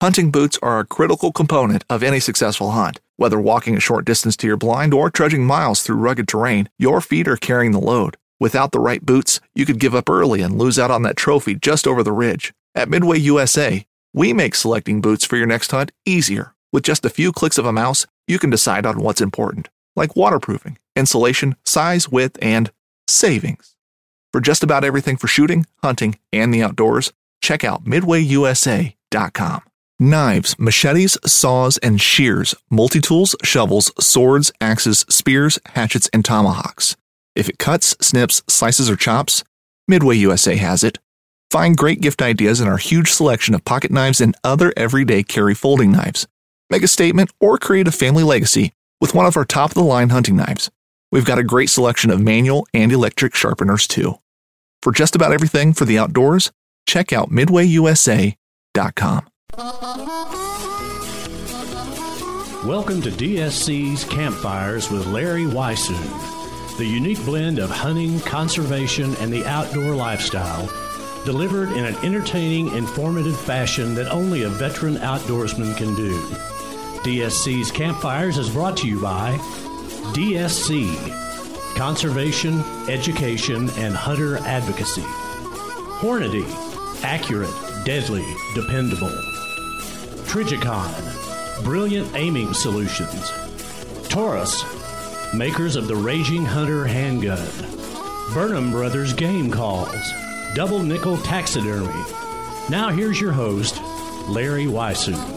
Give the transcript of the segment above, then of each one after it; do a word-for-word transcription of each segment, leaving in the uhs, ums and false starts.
Hunting boots are a critical component of any successful hunt. Whether walking a short distance to your blind or trudging miles through rugged terrain, your feet are carrying the load. Without the right boots, you could give up early and lose out on that trophy just over the ridge. At Midway U S A, we make selecting boots for your next hunt easier. With just a few clicks of a mouse, you can decide on what's important, like waterproofing, insulation, size, width, and savings. For just about everything for shooting, hunting, and the outdoors, check out midway u s a dot com. Knives, machetes, saws, and shears, multi-tools, shovels, swords, axes, spears, hatchets, and tomahawks. If it cuts, snips, slices, or chops, Midway U S A has it. Find great gift ideas in our huge selection of pocket knives and other everyday carry folding knives. Make a statement or create a family legacy with one of our top-of-the-line hunting knives. We've got a great selection of manual and electric sharpeners, too. For just about everything for the outdoors, check out midway u s a dot com. Welcome to D S C's Campfires with Larry Weishuhn, the unique blend of hunting, conservation, and the outdoor lifestyle, delivered in an entertaining, informative fashion that only a veteran outdoorsman can do. D S C's Campfires is brought to you by D S C, Conservation, Education, and Hunter Advocacy. Hornady, accurate, deadly, dependable. Trijicon, brilliant aiming solutions. Taurus, makers of the Raging Hunter handgun. Burnham Brothers Game Calls, double nickel taxidermy. Now here's your host, Larry Weishuhn.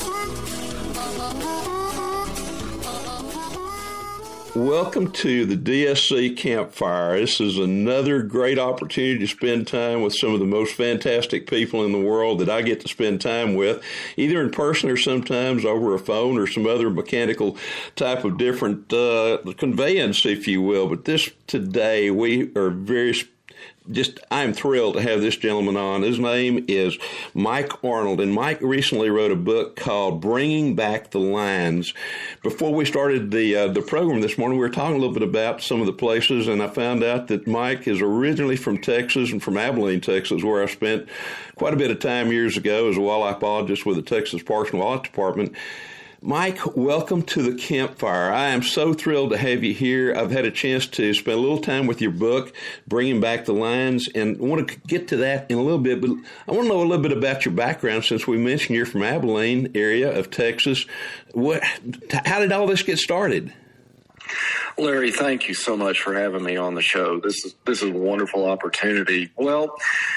Welcome to the D S C Campfire. This is another great opportunity to spend time with some of the most fantastic people in the world that I get to spend time with, either in person or sometimes over a phone or some other mechanical type of different uh, conveyance, if you will. But this today, we are very Just, I'm thrilled to have this gentleman on. His name is Mike Arnold, and Mike recently wrote a book called Bringing Back the Lines. Before we started the uh, the program this morning, we were talking a little bit about some of the places, and I found out that Mike is originally from Texas and from Abilene, Texas, where I spent quite a bit of time years ago as a wildlife biologist with the Texas Parks and Wildlife Department. Mike, welcome to the Campfire. I am so thrilled to have you here. I've had a chance to spend a little time with your book, Bringing Back the Lines, and I want to get to that in a little bit, but I want to know a little bit about your background since we mentioned you're from Abilene area of Texas. What, how did all this get started? Larry, thank you so much for having me on the show. This is, this is a wonderful opportunity. Well,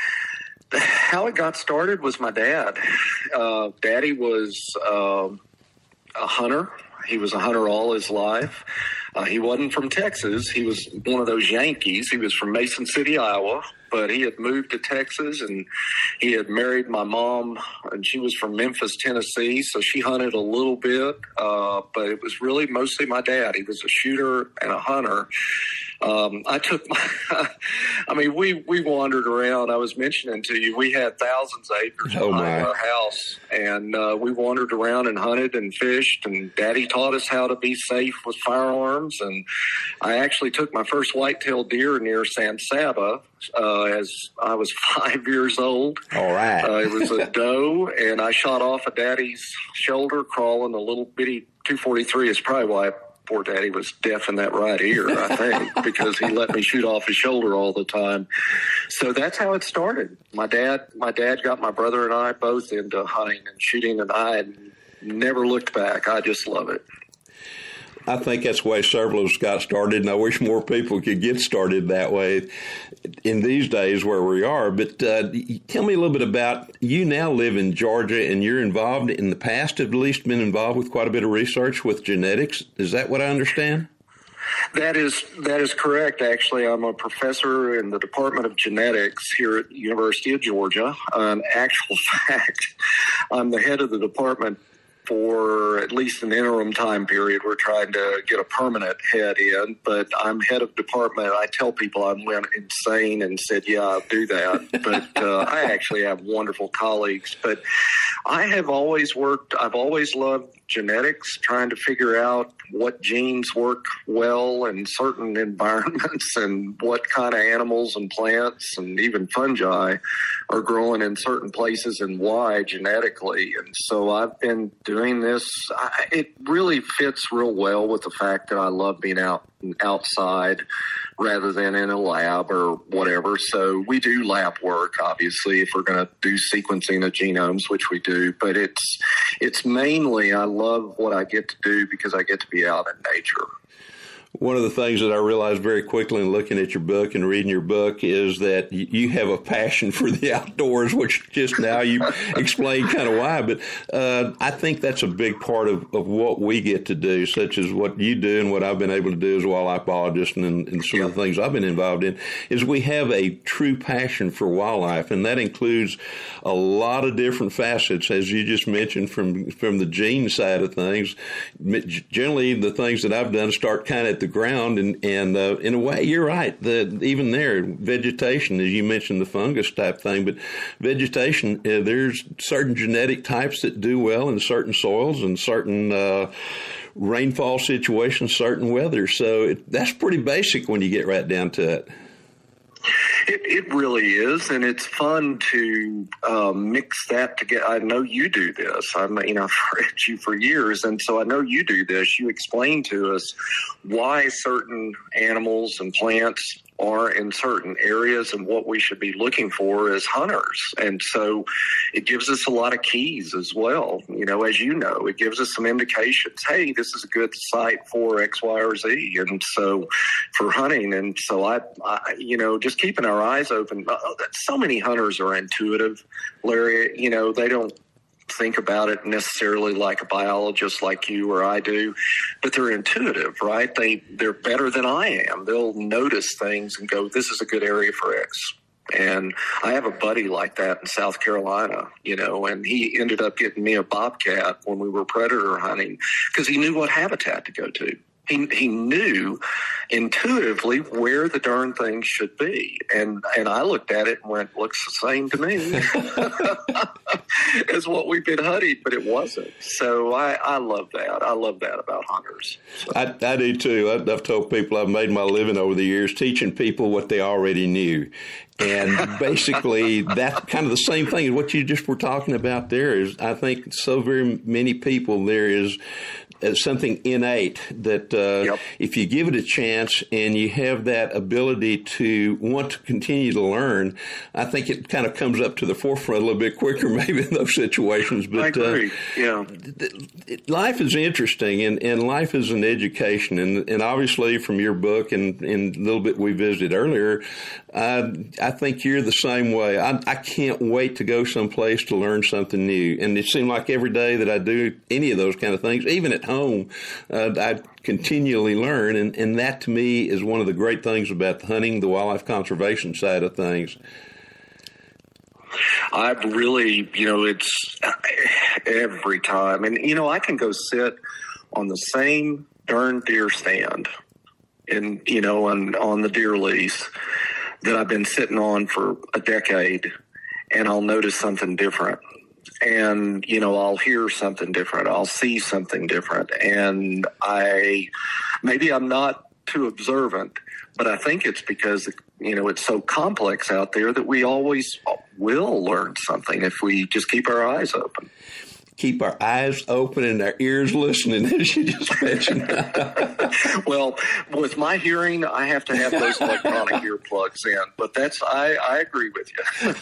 how it got started was my dad. Uh, Daddy was uh, a hunter. He was a hunter all his life. Uh, he wasn't from Texas. He was one of those Yankees. He was from Mason City, Iowa, but he had moved to Texas, and he had married my mom, and she was from Memphis, Tennessee, so she hunted a little bit, uh, but it was really mostly my dad. He was a shooter and a hunter. Um, I took my, I mean, we, we wandered around. I was mentioning to you, we had thousands of acres oh behind my. our house, and uh, we wandered around and hunted and fished, and Daddy taught us how to be safe with firearms. And I actually took my first whitetail deer near San Saba uh, as I was five years old. All right. Uh, it was a doe, and I shot off a Daddy's shoulder crawling a little bitty two forty-three. Is probably why poor Daddy was deaf in that right ear, I think, because he let me shoot off his shoulder all the time. So that's how it started. My dad, my dad got my brother and I both into hunting and shooting, and I never looked back. I just love it. I think that's the way several of us got started, and I wish more people could get started that way in these days where we are. But uh, tell me a little bit about, you now live in Georgia, and you're involved, in the past at least, been involved with quite a bit of research with genetics. Is that what I understand? That is that is correct. Actually, I'm a professor in the Department of Genetics here at the University of Georgia. In actual fact, I'm the head of the department for at least an interim time period. We're trying to get a permanent head in, but I'm head of department. I tell people I went insane and said, yeah, I'll do that. But uh, I actually have wonderful colleagues. But I have always worked, I've always loved genetics, trying to figure out what genes work well in certain environments and what kind of animals and plants and even fungi are growing in certain places and why genetically. And so I've been doing this. I, it really fits real well with the fact that I love being out outside rather than in a lab or whatever. So we do lab work, obviously, if we're going to do sequencing of genomes, which we do. But it's it's mainly, I love what I get to do because I get to be out in nature. One of the things that I realized very quickly in looking at your book and reading your book is that you have a passion for the outdoors, which just now you explained kind of why. But uh, I think that's a big part of, of what we get to do, such as what you do and what I've been able to do as a wildlife biologist and, and some of the things I've been involved in, is we have a true passion for wildlife. And that includes a lot of different facets, as you just mentioned, from, from the gene side of things. Generally, the things that I've done start kind of at the ground, and, and uh, in a way, you're right. The, even there, vegetation, as you mentioned, the fungus type thing, but vegetation, uh, there's certain genetic types that do well in certain soils and certain uh, rainfall situations, certain weather. So it, that's pretty basic when you get right down to it. It, it really is, and it's fun to uh, mix that together. I know you do this. I mean, I've read you for years, and so I know you do this. You explain to us why certain animals and plants are in certain areas and what we should be looking for as hunters. And so it gives us a lot of keys as well. You know, as you know, it gives us some indications. Hey, this is a good site for X, Y, or Z. And so for hunting. And so I, I you know, just keeping our eyes open. So many hunters are intuitive, Larry. You know, they don't think about it necessarily like a biologist like you or I do, but they're intuitive, right? They, they're better than I am. They'll notice things and go, this is a good area for X. And I have a buddy like that in South Carolina, you know, and he ended up getting me a bobcat when we were predator hunting because he knew what habitat to go to. He, he knew intuitively where the darn thing should be. And and I looked at it and went, looks the same to me as what we've been hunting, but it wasn't. So I, I love that. I love that about hunters. So. I, I do too. I, I've told people I've made my living over the years teaching people what they already knew. And basically, that kind of the same thing as what you just were talking about there is, I think so very many people, there is uh, something innate that uh, yep. if you give it a chance and you have that ability to want to continue to learn, I think it kind of comes up to the forefront a little bit quicker maybe in those situations. But I agree. Uh, yeah. Life is interesting, and, and life is an education. And, and obviously from your book and, and a little bit we visited earlier, uh, I think you're the same way. I, I can't wait to go someplace to learn something new. And it seems like every day that I do any of those kind of things, even at home, uh, I continually learn. And, and that to me is one of the great things about the hunting, the wildlife conservation side of things. I really, you know, it's every time. And, you know, I can go sit on the same darn deer stand and, you know, on, on the deer lease that I've been sitting on for a decade, and I'll notice something different. And, you know, I'll hear something different. I'll see something different. And I, maybe I'm not too observant, but I think it's because, you know, it's so complex out there that we always will learn something if we just keep our eyes open. Keep our eyes open and our ears listening, as you just mentioned. Well, with my hearing, I have to have those electronic earplugs in, but that's, I, I agree with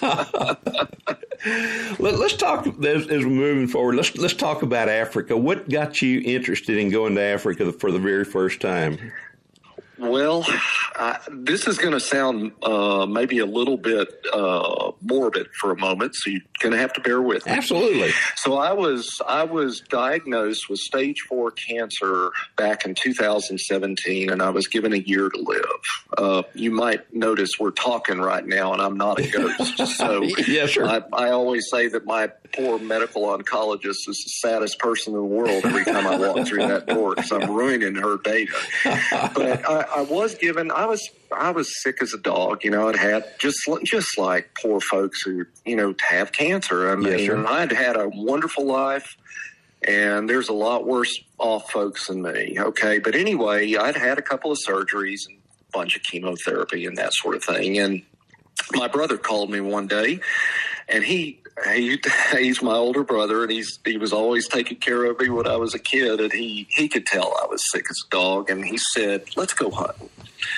you. Let, let's talk, as, as we're moving forward, let's, let's talk about Africa. What got you interested in going to Africa for the very first time? Well, I, this is going to sound uh, maybe a little bit uh, morbid for a moment, so you're going to have to bear with me. Absolutely. So I was I was diagnosed with stage four cancer back in two thousand seventeen, and I was given a year to live. Uh, you might notice we're talking right now, and I'm not a ghost. So yeah, sure. I, I always say that my poor medical oncologist is the saddest person in the world every time I walk through that door because I'm ruining her data. But I, I was given, I was, I was sick as a dog. You know, I'd had just, just like poor folks who, you know, have cancer. I mean, yes, sure. I'd had a wonderful life, and there's a lot worse off folks than me. Okay. But anyway, I'd had a couple of surgeries and a bunch of chemotherapy and that sort of thing. And my brother called me one day, and he, He, he's my older brother, and he's he was always taking care of me when I was a kid, and he, he could tell I was sick as a dog, and he said, let's go hunting.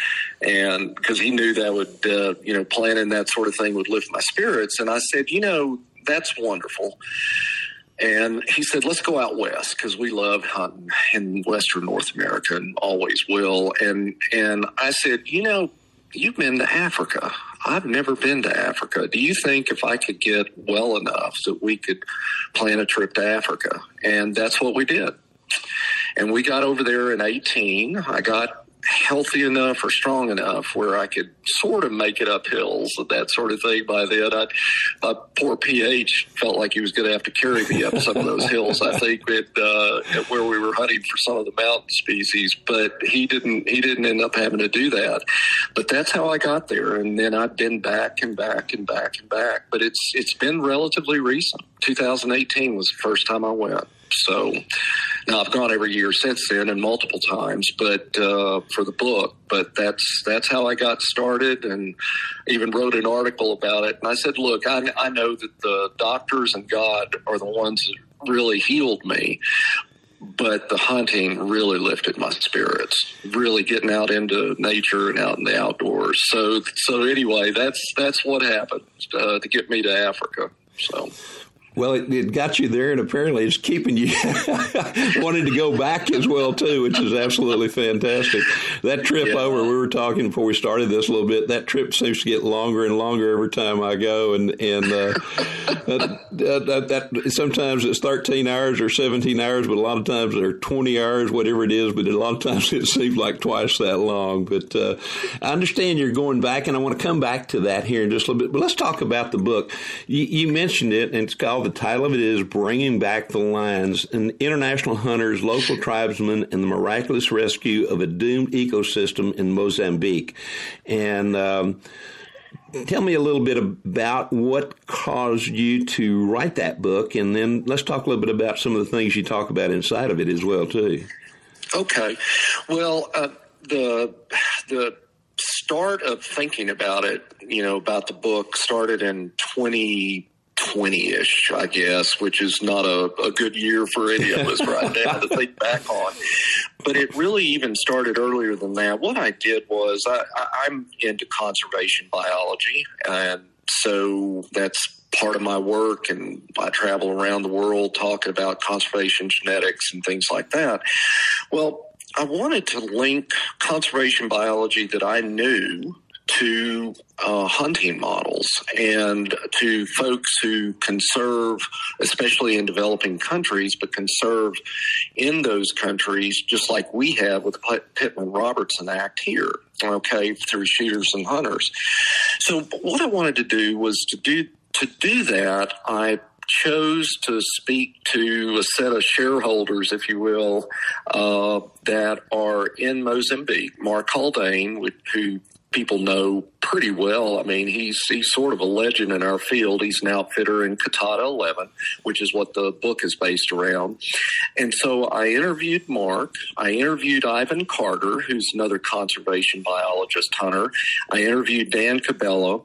And because he knew that would, uh, you know, planning that sort of thing would lift my spirits. And I said, you know, that's wonderful. And he said, let's go out west, because we love hunting in Western North America and always will. And, and I said, you know, you've been to Africa. I've never been to Africa. Do you think if I could get well enough that we could plan a trip to Africa? And that's what we did. And we got over there in eighteen. I got healthy enough or strong enough where I could sort of make it up hills and that sort of thing. By then, I, my poor P H felt like he was going to have to carry me up some of those hills, I think, at, uh, at where we were hunting for some of the mountain species. But he didn't, he didn't end up having to do that. But that's how I got there. And then I've been back and back and back and back. But it's it's been relatively recent. two thousand eighteen was the first time I went. So now I've gone every year since then and multiple times, but uh, for the book. But that's that's how I got started, and even wrote an article about it. And I said, look, I, I know that the doctors and God are the ones that really healed me, but the hunting really lifted my spirits, really getting out into nature and out in the outdoors. So so anyway, that's that's what happened uh, to get me to Africa. So. Well, it, it got you there, and apparently it's keeping you wanting to go back as well, too, which is absolutely fantastic. That trip yeah. over, we were talking before we started this a little bit, that trip seems to get longer and longer every time I go, and, and uh, that, that, that, sometimes it's thirteen hours or seventeen hours, but a lot of times they're twenty hours, whatever it is, but a lot of times it seems like twice that long. But uh, I understand you're going back, and I want to come back to that here in just a little bit, but let's talk about the book. You, you mentioned it, and it's called, the title of it is Bringing Back the Lions, an international hunters, local tribesmen, and the miraculous rescue of a doomed ecosystem in Mozambique. And um, tell me a little bit about what caused you to write that book, and then let's talk a little bit about some of the things you talk about inside of it as well, too. Okay. Well, uh, the the start of thinking about it, you know, about the book started in twenty twenty-ish, I guess, which is not a, a good year for any of us right now to think back on. But it really even started earlier than that. What I did was I, I, I'm into conservation biology, and so that's part of my work, and I travel around the world talking about conservation genetics and things like that. Well, I wanted to link conservation biology that I knew to uh, hunting models and to folks who conserve, especially in developing countries, but conserve in those countries, just like we have with the Pittman-Robertson Act here, okay, through shooters and hunters. So what I wanted to do was to do to do that, I chose to speak to a set of shareholders, if you will, uh, that are in Mozambique. Mark Haldane, who people know pretty well. I mean, he's he's sort of a legend in our field. He's an outfitter in Catata eleven, which is what the book is based around. And so I interviewed Mark. I interviewed Ivan Carter, who's another conservation biologist hunter. I interviewed Dan Cabello.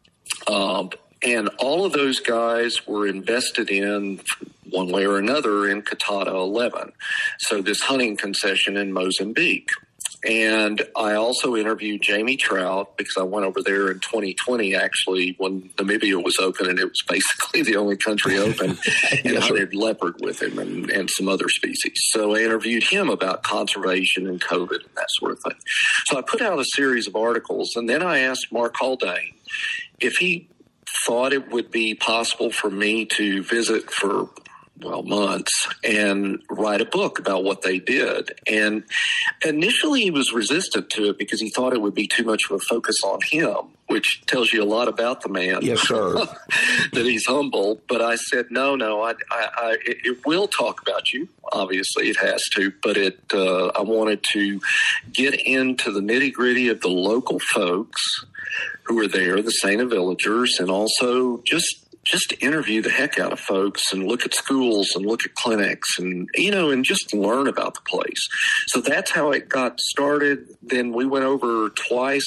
Um, and all of those guys were invested in, one way or another, in Catata eleven. So this hunting concession in Mozambique. And I also interviewed Jamie Trout because I went over there in twenty twenty, actually, when Namibia was open, and it was basically the only country open, and Yes, hunted leopard with him and, and some other species. So I interviewed him about conservation and COVID and that sort of thing. So I put out a series of articles, and then I asked Mark Haldane if he thought it would be possible for me to visit for well, months and write a book about what they did. And initially he was resistant to it because he thought it would be too much of a focus on him, which tells you a lot about the man. Yes, sir. That he's humble. But I said, no, no, I, I, I it, it will talk about you. Obviously it has to, but it, uh, I wanted to get into the nitty gritty of the local folks who are there, the Santa villagers, and also just just interview the heck out of folks and look at schools and look at clinics and, you know, and just learn about the place. So that's how it got started. Then we went over twice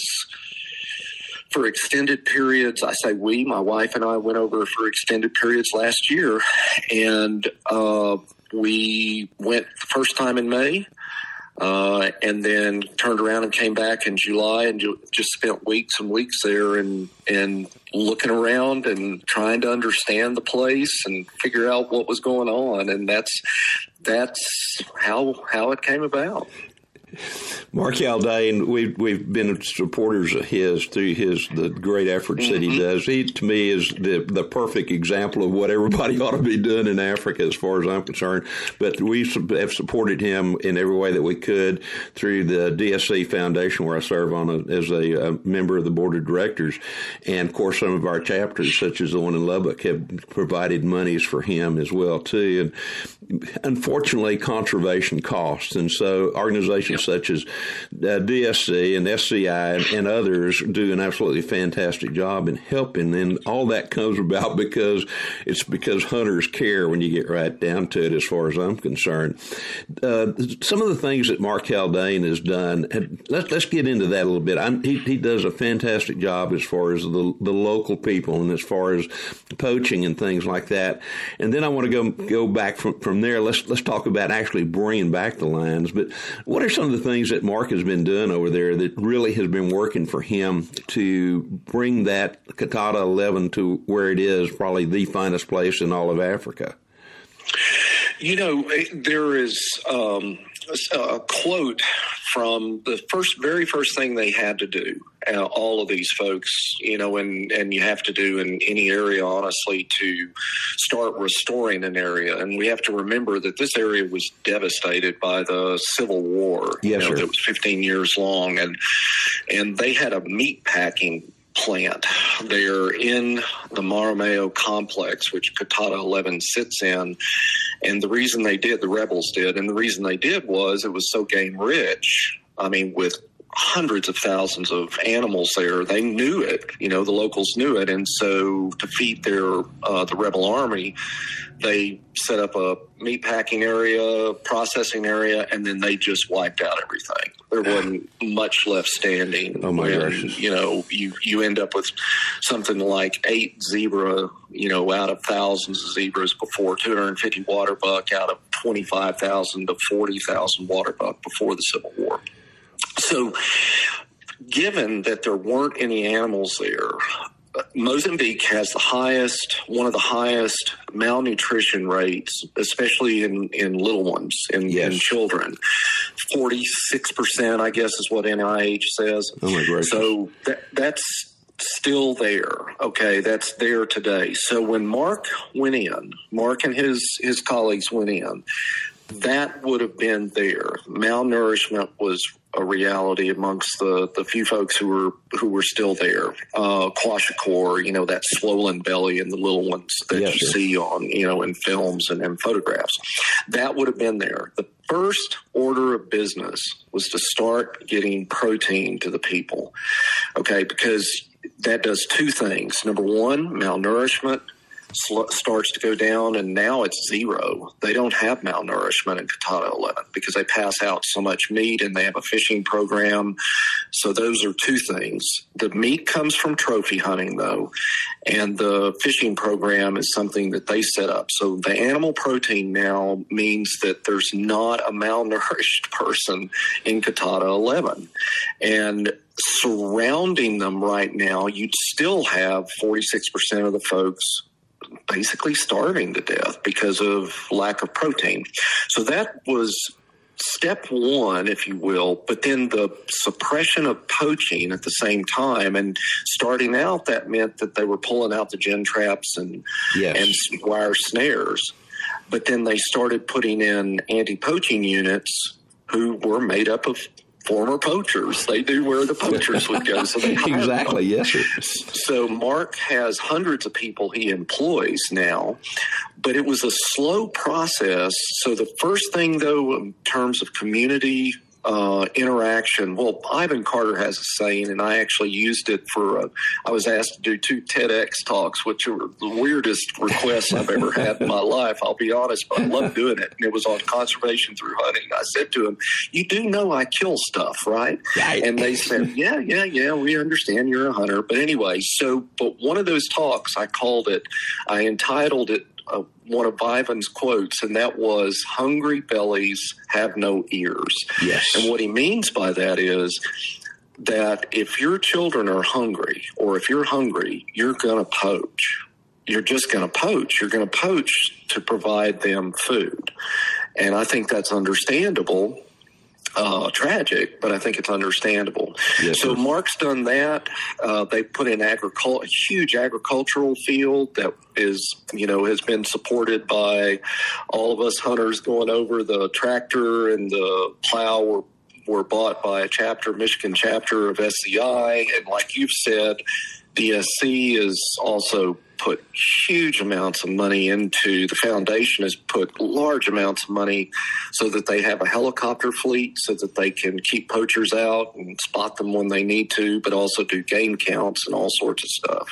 for extended periods. I say we, my wife and I went over for extended periods last year. And uh, we went the first time in May. Uh, and then turned around and came back in July and ju- just spent weeks and weeks there and, and looking around and trying to understand the place and figure out what was going on. And that's, that's how, how it came about. Mark Haldane, we've we've been supporters of his through his the great efforts mm-hmm. that he does. He to me is the the perfect example of what everybody ought to be doing in Africa, as far as I'm concerned. But we have supported him in every way that we could through the D S C Foundation, where I serve on a, as a, a member of the board of directors, and of course some of our chapters, such as the one in Lubbock, have provided monies for him as well too. And unfortunately, conservation costs, and so organizations yep. such as Uh, D S C and S C I and, and others do an absolutely fantastic job in helping, and all that comes about because it's because hunters care when you get right down to it, as far as I'm concerned. Uh, some of the things that Mark Haldane has done, let's, let's get into that a little bit. I'm, he, he does a fantastic job as far as the, the local people and as far as poaching and things like that. And then I want to go go back from, from there. Let's let's talk about actually bringing back the lions. But what are some of the things that Mark has been doing over there that really has been working for him to bring that Katahdin eleven to where it is, probably the finest place in all of Africa? You know, there is um, a quote from the first, very first thing they had to do, uh, all of these folks, you know, and, and you have to do in any area, honestly, to start restoring an area. And we have to remember that this area was devastated by the Civil War. Yes, you know, sir. that was fifteen years long. And, and they had a meat packing plant there in the Maromeo complex, which Katahdin eleven sits in. And the reason they did, the rebels did, and the reason they did was it was so game rich. I mean, with hundreds of thousands of animals there, they knew it. You know, the locals knew it. And so to feed their uh, the rebel army, they set up a meat packing area, processing area, and then they just wiped out everything. There wasn't much left standing. Oh, my when, gosh. You know, you, you end up with something like eight zebra, you know, out of thousands of zebras before, two hundred fifty water buck out of twenty-five thousand to forty thousand water buck before the Civil War. So given that there weren't any animals there, Mozambique has the highest, one of the highest malnutrition rates, especially in, in little ones, in, yes. in children. forty-six percent, I guess, is what N I H says. Oh, my gracious. So that, that's still there. Okay, that's there today. So when Mark went in, Mark and his, his colleagues went in, that would have been there. Malnourishment was a reality amongst the, the few folks who were who were still there. Uh, kwashiorkor, you know, that swollen belly and the little ones that yes, you sir. see on, you know, in films and in photographs. That would have been there. The first order of business was to start getting protein to the people. Okay, because that does two things. Number one, malnourishment sl- starts to go down, and now it's zero. They don't have malnourishment in Katahdin eleven because they pass out so much meat, and they have a fishing program. So those are two things. The meat comes from trophy hunting, though, and the fishing program is something that they set up. So the animal protein now means that there's not a malnourished person in Katahdin eleven. And surrounding them right now, you'd still have forty-six percent of the folks basically starving to death because of lack of protein. So that was step one, if you will, but then the suppression of poaching at the same time. And starting out, that meant that they were pulling out the gin traps and, yes. and wire snares. But then they started putting in anti-poaching units who were made up of former poachers. They knew where the poachers would go. So they exactly, them. Yes, sir. So Mark has hundreds of people he employs now, but it was a slow process. So the first thing, though, in terms of community uh, interaction, well, Ivan Carter has a saying, and I actually used it for, uh, I was asked to do two TEDx talks, which are the weirdest requests I've ever had in my life, I'll be honest, but I love doing it. And it was on conservation through hunting. I said to him, you do know I kill stuff, right? right? And they said, yeah, yeah, yeah, we understand you're a hunter. But anyway, so, but one of those talks, I called it, I entitled it, Uh, one of Ivan's quotes, and that was, hungry bellies have no ears. Yes. And what he means by that is that if your children are hungry, or if you're hungry, you're going to poach. You're just going to poach. You're going to poach to provide them food. And I think that's understandable. Uh, tragic, but I think it's understandable. Yes, so sir. Mark's done that. Uh, they put in agricul- a huge agricultural field that is, you know, has been supported by all of us hunters going over. The tractor and the plow were, were bought by a chapter, Michigan chapter of S C I. And like you've said, D S C is also put huge amounts of money into, the foundation has put large amounts of money so that they have a helicopter fleet so that they can keep poachers out and spot them when they need to, but also do game counts and all sorts of stuff.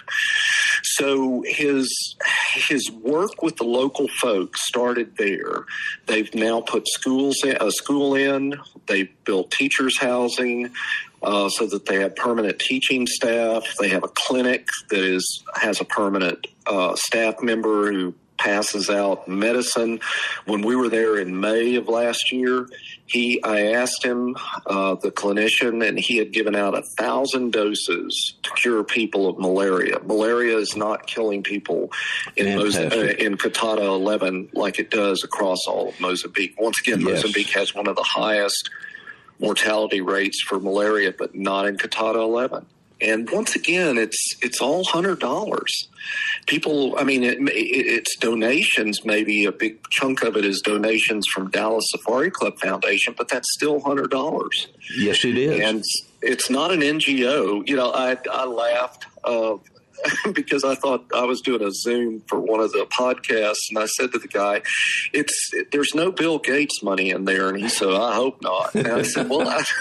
So his his work with the local folks started there. They've now put schools in, a school in. They've built teachers' housing. Uh, so that they have permanent teaching staff. They have a clinic that is has a permanent uh, staff member who passes out medicine. When we were there in May of last year, he I asked him, uh, the clinician, and he had given out a thousand doses to cure people of malaria. Malaria is not killing people in Mos- uh, in Katahdin eleven like it does across all of Mozambique. Once again, yes. Mozambique has one of the highest mortality rates for malaria, but not in Katahdin eleven. And once again, it's it's all one hundred dollars. People, I mean, it, it, it's donations. Maybe a big chunk of it is donations from Dallas Safari Club Foundation, but that's still one hundred dollars. Yes, it is. And it's not an N G O. You know, I, I laughed uh, because I thought I was doing a Zoom for one of the podcasts, and I said to the guy, "It's it, there's no Bill Gates money in there," and he said, "I hope not." And I said, "Well, I,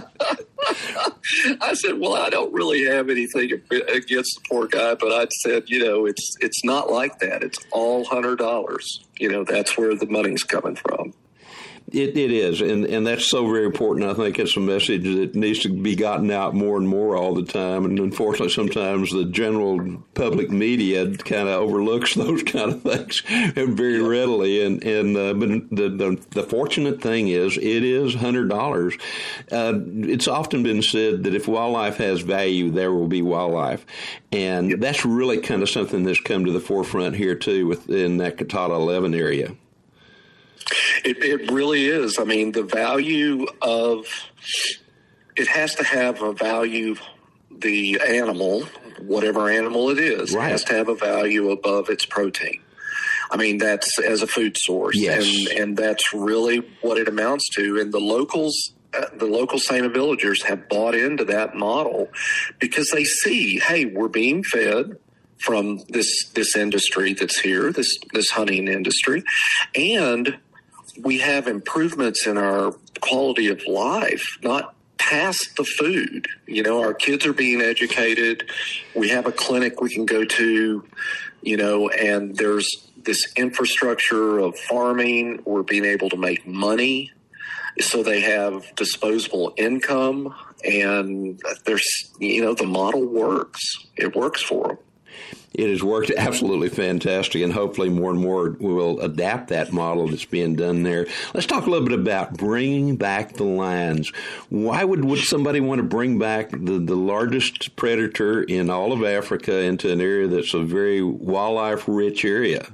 I said, well, I don't really have anything against the poor guy, but I said, you know, it's it's not like that. It's all hundred dollars. You know, that's where the money's coming from." It, it is, and, and that's so very important. I think it's a message that needs to be gotten out more and more all the time. And unfortunately, sometimes the general public media kind of overlooks those kind of things very readily. And, and uh, but the, the the fortunate thing is, it is one hundred dollars. Uh, it's often been said that if wildlife has value, there will be wildlife. And yep. that's really kind of something that's come to the forefront here, too, within that Katahdin eleven area. It, it really is. I mean, the value of it has to have a value. The animal, whatever animal it is, right. has to have a value above its protein. I mean, that's as a food source, yes. and and that's really what it amounts to. And the locals, uh, the local Santa villagers have bought into that model because they see, hey, we're being fed from this this industry that's here, this this hunting industry, and we have improvements in our quality of life, not past the food. You know, our kids are being educated. We have a clinic we can go to. you know, and there's this infrastructure of farming. We're being able to make money, so they have disposable income, and there's, you know, the model works. It works for them. It has worked absolutely fantastic, and hopefully more and more will adapt that model that's being done there. Let's talk a little bit about bringing back the lions. Why would, would somebody want to bring back the, the largest predator in all of Africa into an area that's a very wildlife-rich area?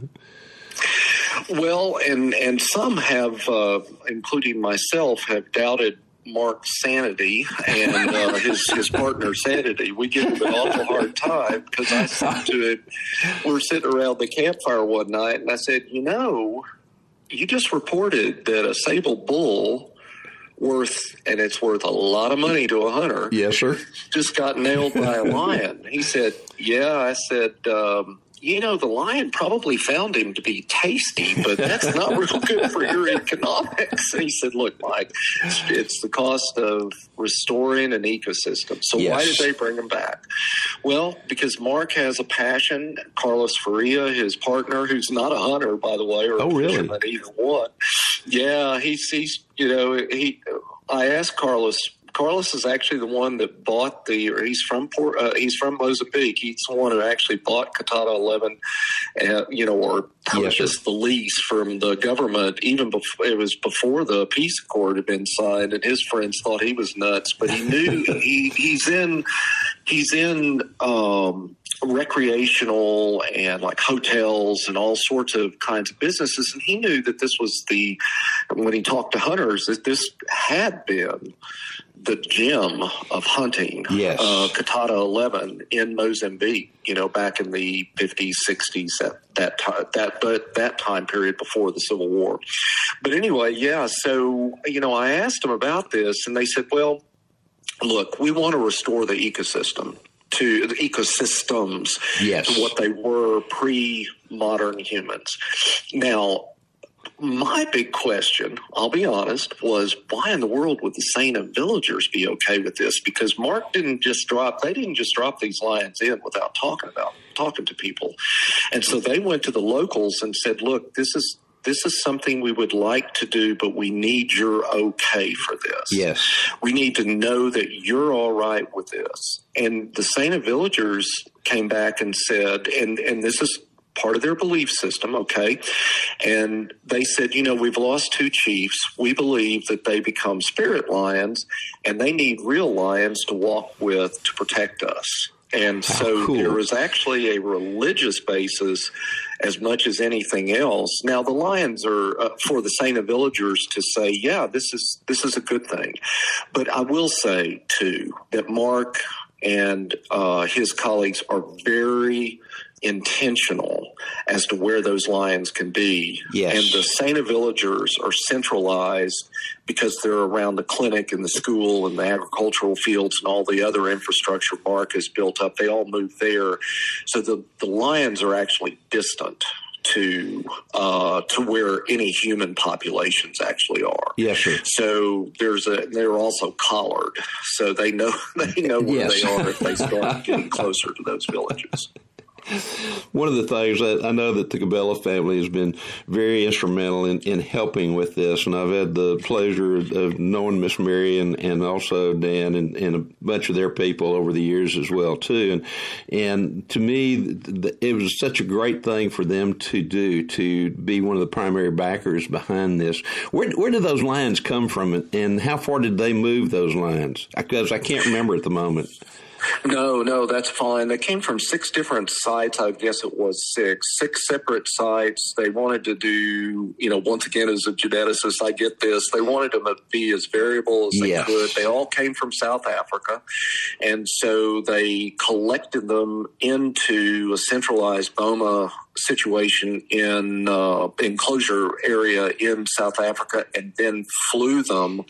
Well, and, and some have, uh, including myself, have doubted Mark's sanity and uh, his his partner's sanity. We give him an awful hard time because I said to him, we were sitting around the campfire one night, and I said, you know, you just reported that a sable bull worth, and it's worth a lot of money to a hunter. Yes, sir. Just got nailed by a lion. He said, yeah. I said, um, you know, the lion probably found him to be tasty, but that's not real good for your economics. And he said, look, Mike, it's the cost of restoring an ecosystem. So yes. Why did they bring him back? Well, because Mark has a passion. Carlos Faria, his partner, who's not a hunter, by the way, or oh, a really? fisherman, either one. Yeah, he's, he's, you know, he, I asked Carlos, Carlos is actually the one that bought the, or he's from Port, uh, he's from Mozambique. He's the one who actually bought Katahdin eleven, uh, you know, or purchased yes, the lease from the government. Even before it was before the peace accord had been signed, and his friends thought he was nuts. But he knew he he's in he's in um, recreational and like hotels and all sorts of kinds of businesses, and he knew that this was the when he talked to hunters that this had been the gem of hunting, yes. uh, Katahdin eleven in Mozambique, you know, back in the fifties, sixties, that, that time, that, but that time period before the Civil War. But anyway, yeah. So, you know, I asked them about this, and they said, well, look, we want to restore the ecosystem to the ecosystems yes. to what they were pre-modern humans. Now, my big question, I'll be honest, was why in the world would the Saint and villagers be okay with this? Because Mark didn't just drop, they didn't just drop these lions in without talking about, talking to people. And so they went to the locals and said, look, this is, this is something we would like to do, but we need your okay for this. Yes. We need to know that you're all right with this. And the Saint and villagers came back and said, and, and this is part of their belief system, okay? And they said, you know, we've lost two chiefs. We believe that they become spirit lions, and they need real lions to walk with to protect us. And so cool. there was actually a religious basis as much as anything else. Now, the lions are uh, for the Saint and villagers to say, yeah, this is this is a good thing. But I will say, too, that Mark and uh, his colleagues are very intentional as to where those lions can be. Yes. And the Saint and villagers are centralized because they're around the clinic and the school and the agricultural fields and all the other infrastructure Mark has built up. They all move there. So the, the lions are actually distant to uh, to where any human populations actually are. Yes, sir. So there's a they're also collared, so they know they know where yes. they are if they start getting closer to those villages. One of the things that I know that the Cabela family has been very instrumental in, in helping with this, and I've had the pleasure of knowing Miss Mary and, and also Dan and, and a bunch of their people over the years as well too. And and to me, it was such a great thing for them to do, to be one of the primary backers behind this. Where where did those lions come from, and how far did they move those lions? Because I can't remember at the moment. No, no, that's fine. They came from six different sites. I guess it was six, six separate sites. They wanted to do, you know, once again, as a geneticist, I get this. They wanted them to be as variable as they yes. could. They all came from South Africa. And so they collected them into a centralized BOMA situation in uh, enclosure area in South Africa, and then flew them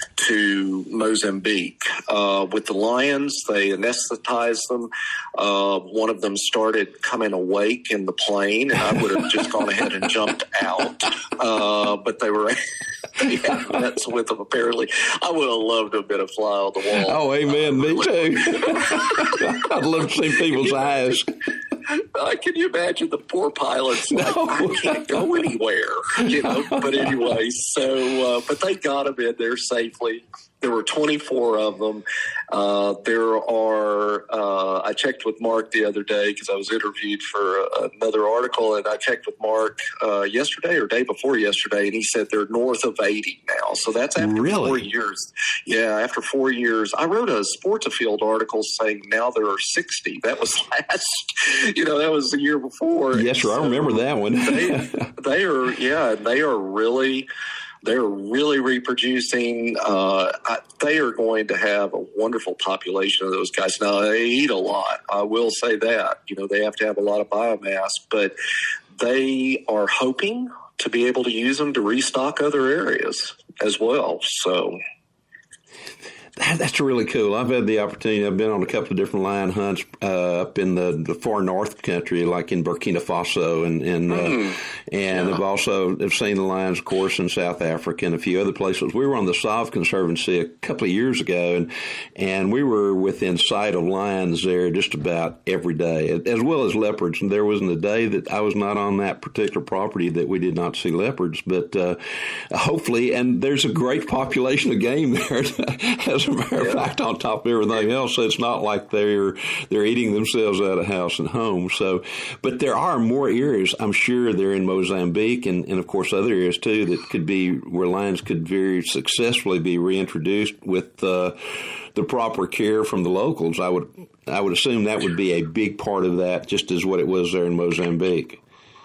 to Mozambique. Uh, with the lions, they anesthetized them. Uh, one of them started coming awake in the plane, and I would have just gone ahead and jumped out. Uh, but they were they had nets with them, apparently. I would have loved to have been a fly on the wall. Oh, amen. Uh, Me too. I'd love to see people's eyes. Uh, can you imagine the poor pilots? Like, No. I can't go anywhere, you know. But anyway, so uh, but they got them in there safely. There were twenty-four of them. Uh, there are, uh, I checked with Mark the other day because I was interviewed for uh, another article, and I checked with Mark uh, yesterday or day before yesterday, and he said they're north of eighty now. So that's after Really? four years. Yeah, after four years. I wrote a Sports-a-Field article saying now there are sixty. That was last, you know, that was the year before. Yes, sir. I remember that one. they, they are, yeah, they are really... They're really reproducing. Uh, I, they are going to have a wonderful population of those guys. Now, they eat a lot. I will say that. You know, they have to have a lot of biomass, but they are hoping to be able to use them to restock other areas as well. So That's really cool. I've had the opportunity. I've been on a couple of different lion hunts uh, up in the, the far north country, like in Burkina Faso, and and, uh, mm. and yeah. I've also have seen the lions, of course, in South Africa and a few other places. We were on the Sauve Conservancy a couple of years ago, and and we were within sight of lions there just about every day, as well as leopards. And there wasn't a day that I was not on that particular property that we did not see leopards. But uh, hopefully, and there's a great population of game there. As a matter of fact, on top of everything else, so it's not like they're they're eating themselves out of house and home. So, but there are more areas. I'm sure they're in Mozambique and, and of course other areas too that could be where lions could very successfully be reintroduced with uh, the proper care from the locals. I would I would assume that would be a big part of that, just as what it was there in Mozambique.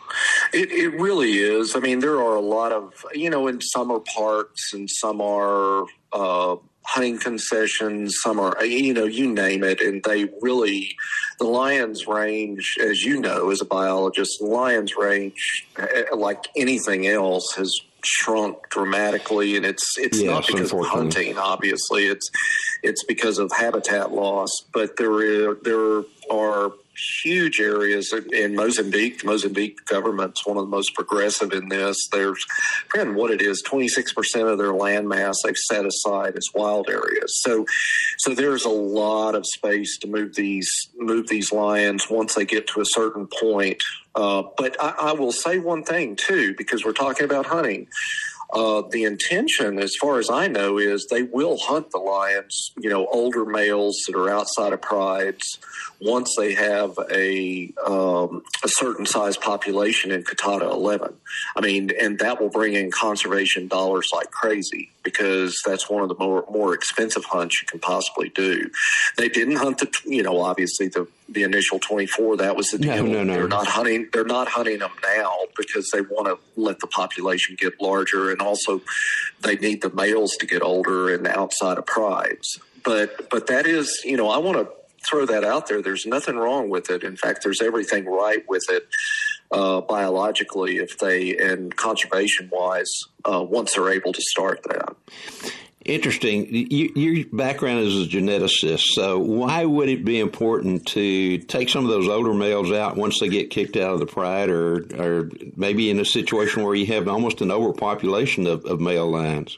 It, it really is. I mean, there are a lot of, you know, and some are parks and some are uh, hunting concessions, some are, you know, you name it. And they really, the lions range, as you know, as a biologist, the lions range, like anything else, has shrunk dramatically. And it's it's yes, not because of hunting, obviously. It's it's because of habitat loss. But there are, there are huge areas in Mozambique. The Mozambique government's one of the most progressive in this. There's, I forget what it is, twenty-six percent of their land mass they've set aside as wild areas. So, so there's a lot of space to move these move these lions once they get to a certain point. Uh, but I, I will say one thing too, because we're talking about hunting. Uh, the intention, as far as I know, is they will hunt the lions, you know, older males that are outside of prides, once they have a um, a certain size population in Catata eleven. I mean, and that will bring in conservation dollars like crazy, because that's one of the more more expensive hunts you can possibly do. They didn't hunt the, you know, obviously the the initial twenty-four. That was the deal. No, no, no. They're not hunting. They're not hunting them now because they want to let the population get larger, and also they need the males to get older and outside of prides. But but that is, you know, I want to throw that out there. There's nothing wrong with it. In fact, there's everything right with it uh, biologically, if they, and conservation wise, uh, once they're able to start that. Interesting. You, your background is a geneticist, so why would it be important to take some of those older males out once they get kicked out of the pride, or, or maybe in a situation where you have almost an overpopulation of, of male lions?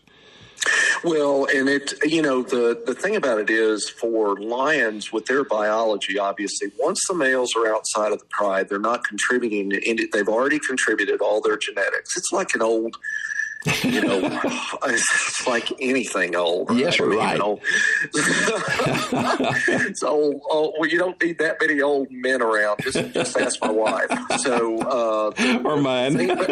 Well, and it, you know, the, the thing about it is, for lions with their biology, obviously, once the males are outside of the pride, they're not contributing. In, they've already contributed all their genetics. It's like an old, you know, it's like anything old. Right? Yes, you're right. You know? It's old, old. Well, you don't need that many old men around. Just, just ask my wife. So, uh, or mine. About,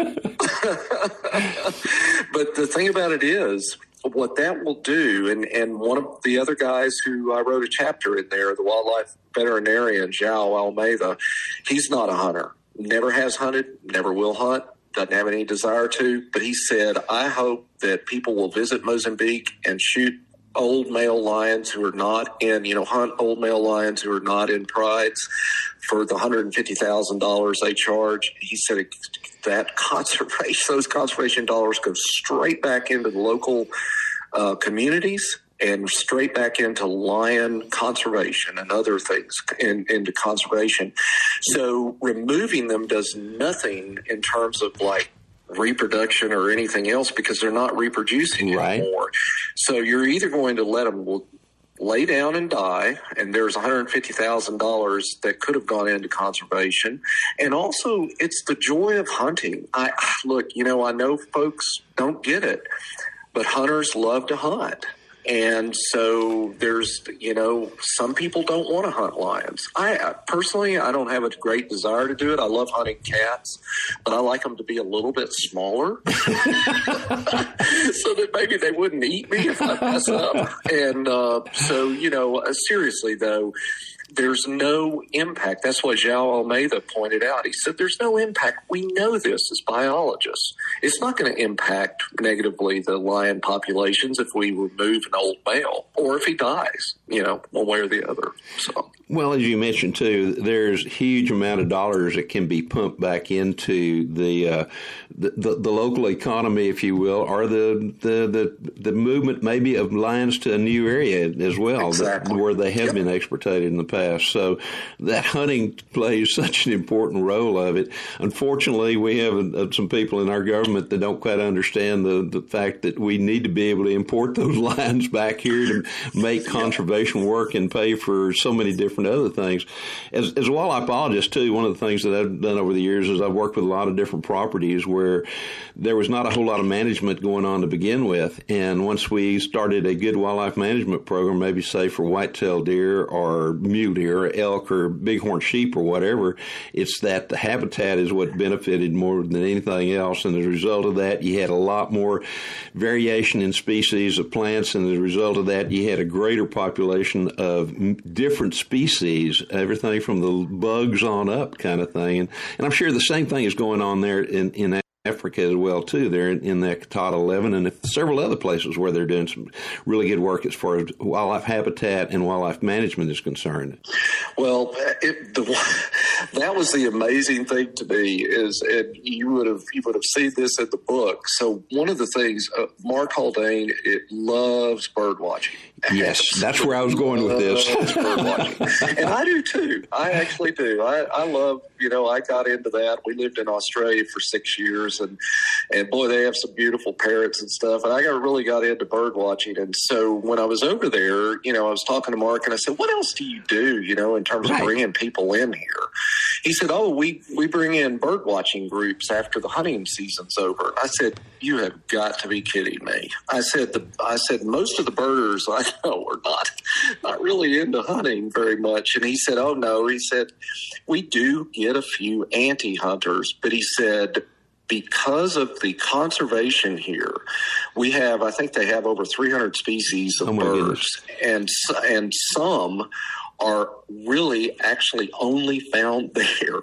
but the thing about it is, what that will do, and, and one of the other guys who I wrote a chapter in there, the wildlife veterinarian, João Almeida, he's not a hunter. Never has hunted, never will hunt. Doesn't have any desire to, but he said, I hope that people will visit Mozambique and shoot old male lions who are not in, you know, hunt old male lions who are not in prides for the one hundred fifty thousand dollars they charge. He said that conservation, those conservation dollars go straight back into the local uh, communities and straight back into lion conservation and other things in, into conservation. So removing them does nothing in terms of like reproduction or anything else, because they're not reproducing right. anymore. So you're either going to let them lay down and die, and there's one hundred fifty thousand dollars that could have gone into conservation. And also, it's the joy of hunting. I look, you know, I know folks don't get it, but hunters love to hunt. And so there's, you know, some people don't want to hunt lions. I personally, I don't have a great desire to do it. I love hunting cats, but I like them to be a little bit smaller so that maybe they wouldn't eat me if I mess up. And uh, so, you know, uh, seriously, though, there's no impact. That's what João Almeida pointed out. He said there's no impact. We know this as biologists. It's not going to impact negatively the lion populations if we remove an old male or if he dies, you know, one way or the other. So, well, as you mentioned, too, there's a huge amount of dollars that can be pumped back into the uh, the, the, the local economy, if you will, or the, the, the, the movement maybe of lions to a new area as well, exactly. that, where they have yep. been exportated in the past. So that hunting plays such an important role of it. Unfortunately, we have uh, some people in our government that don't quite understand the, the fact that we need to be able to import those lions back here to make conservation work and pay for so many different other things. As, as a wildlife biologist, too, one of the things that I've done over the years is I've worked with a lot of different properties where there was not a whole lot of management going on to begin with. And once we started a good wildlife management program, maybe say for white-tailed deer or mule deer or elk or bighorn sheep or whatever, it's that the habitat is what benefited more than anything else. And as a result of that, you had a lot more variation in species of plants. And as a result of that, you had a greater population of different species, everything from the bugs on up kind of thing. And, and I'm sure the same thing is going on there in, in Africa as well, too. They're in, in that Katahdin eleven and several other places where they're doing some really good work as far as wildlife habitat and wildlife management is concerned. Well, it, the, that was the amazing thing to me is, and you would have you would have seen this in the book. So one of the things, uh, Mark Haldane, it loves bird watching. Yes, that's where I was going with this. Bird watching. And I do too. I actually do. I, I love, you know, I got into that. We lived in Australia for six years, and and boy, they have some beautiful parrots and stuff. And I got really got into bird watching. And so when I was over there, you know, I was talking to Mark, and I said, "What else do you do, you know, in terms right. of bringing people in here?" He said, "Oh, we we bring in bird watching groups after the hunting season's over." I said, "You have got to be kidding me." I said, the, I said, most of the birders I know are not, not really into hunting very much. And he said, "Oh, no." He said, "We do get a few anti-hunters," but he said, because of the conservation here, we have, I think they have over three hundred species of oh birds, and and some are really actually only found there.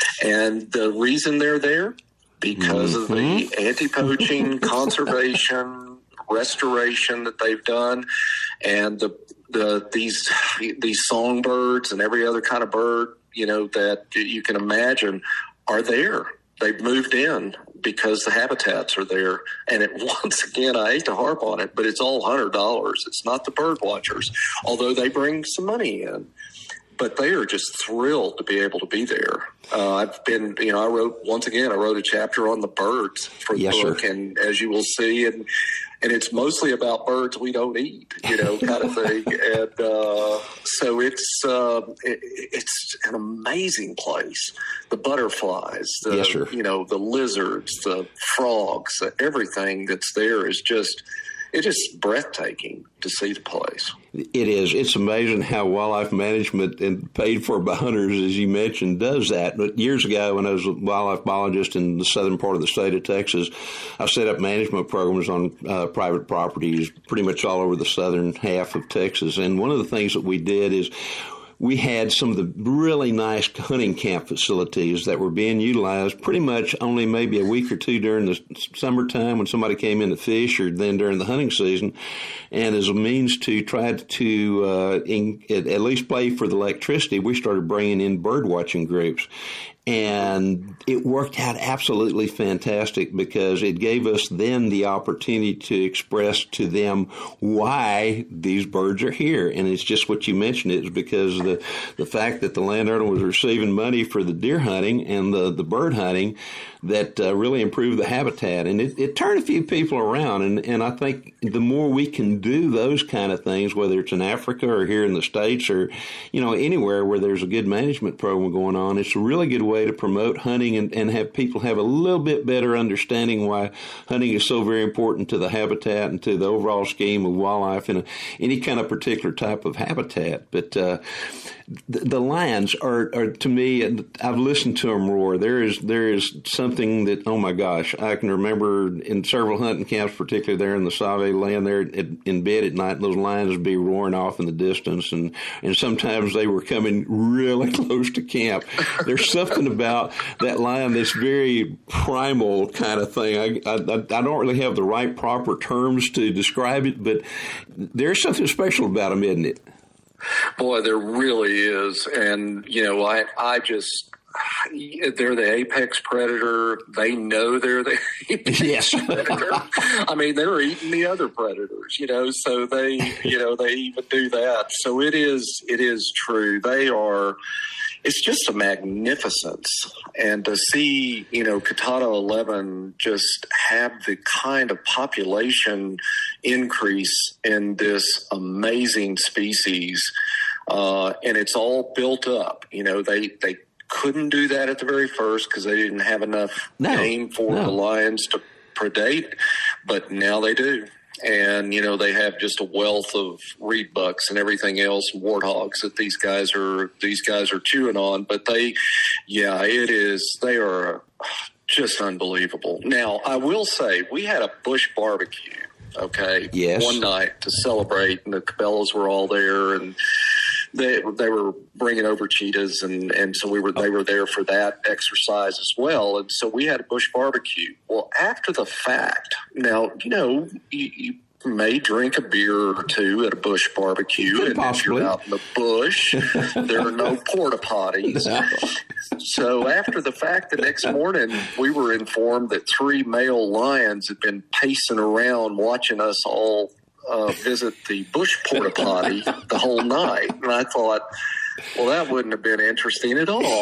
And the reason they're there, because mm-hmm. of the anti-poaching, conservation, restoration that they've done, and the the these these songbirds and every other kind of bird, you know, that you can imagine are there. They've moved in because the habitats are there. And it, once again, I hate to harp on it, but it's all one hundred dollars. It's not the bird watchers, although they bring some money in. But they are just thrilled to be able to be there. Uh, I've been, you know, I wrote, once again, I wrote a chapter on the birds for the yes, book. Sir. And as you will see, and and it's mostly about birds we don't eat, you know, kind of thing. And uh, so it's uh, it, it's an amazing place. The butterflies, the yes, sir. you know, the lizards, the frogs, everything that's there is just, it's just breathtaking to see the place. It is. It's amazing how wildlife management and paid for by hunters, as you mentioned, does that. But years ago, when I was a wildlife biologist in the southern part of the state of Texas, I set up management programs on uh, private properties pretty much all over the southern half of Texas. And one of the things that we did is we had some of the really nice hunting camp facilities that were being utilized pretty much only maybe a week or two during the summertime when somebody came in to fish, or then during the hunting season. And as a means to try to uh, in, at least pay for the electricity, we started bringing in bird watching groups. And it worked out absolutely fantastic because it gave us then the opportunity to express to them why these birds are here. And it's just what you mentioned. It's because the, the fact that the landowner was receiving money for the deer hunting and the, the bird hunting that uh, really improved the habitat. And it, it turned a few people around. And, and I think the more we can do those kind of things, whether it's in Africa or here in the States or, you know, anywhere where there's a good management program going on, it's a really good way to promote hunting and, and have people have a little bit better understanding why hunting is so very important to the habitat and to the overall scheme of wildlife in a, any kind of particular type of habitat. But uh, the, the lions are, are, to me, I've listened to them roar. There is there is something that, oh my gosh, I can remember in several hunting camps, particularly there in the Save land there at, in bed at night, those lions would be roaring off in the distance, and, and sometimes they were coming really close to camp. There's something about that lion that's very primal kind of thing. I, I, I don't really have the right proper terms to describe it, but there's something special about them, isn't it? Boy, there really is. And, you know, I, I just, they're the apex predator. They know they're the apex yes. predator. I mean, they're eating the other predators, you know, so they, you know, they even do that. So it is, it is true. They are, it's just a magnificence. And to see, you know, Katahdin eleven just have the kind of population increase in this amazing species, uh, and it's all built up. You know, they, they couldn't do that at the very first because they didn't have enough no, game for no. the lions to predate, but now they do. And, you know, they have just a wealth of reed bucks and everything else, warthogs that these guys are, these guys are chewing on. But they, yeah, it is, they are just unbelievable. Now, I will say we had a bush barbecue, okay, yes. one night to celebrate, and the Cabela's were all there, and they they were bringing over cheetahs, and, and so we were they were there for that exercise as well. And so we had a bush barbecue. Well, after the fact, now, you know, you, you may drink a beer or two at a bush barbecue, and possibly. If you're out in the bush, there are no porta potties. So after the fact, the next morning, we were informed that three male lions had been pacing around watching us all Uh, visit the bush porta potty the whole night. And I thought, well, that wouldn't have been interesting at all.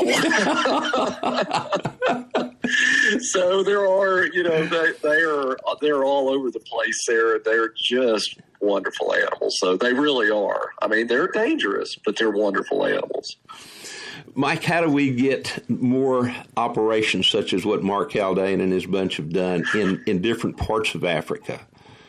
So there are, you know, they, they are, they're all over the place there. They're just wonderful animals. So they really are. I mean, they're dangerous, but they're wonderful animals. Mike, how do we get more operations such as what Mark Haldane and his bunch have done in, in different parts of Africa?